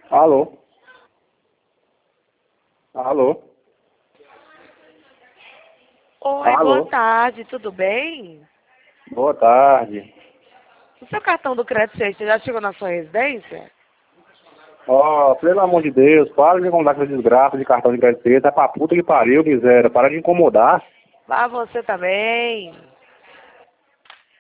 Alô? Alô? Oi, boa Alô? tarde, tudo bem? Boa tarde. O seu cartão do crédito você já chegou na sua residência? Ó, pelo amor de Deus, para de incomodar com essa desgraça de cartão de crédito. É pra puta que pariu, miséria. Para de incomodar. Vá você também.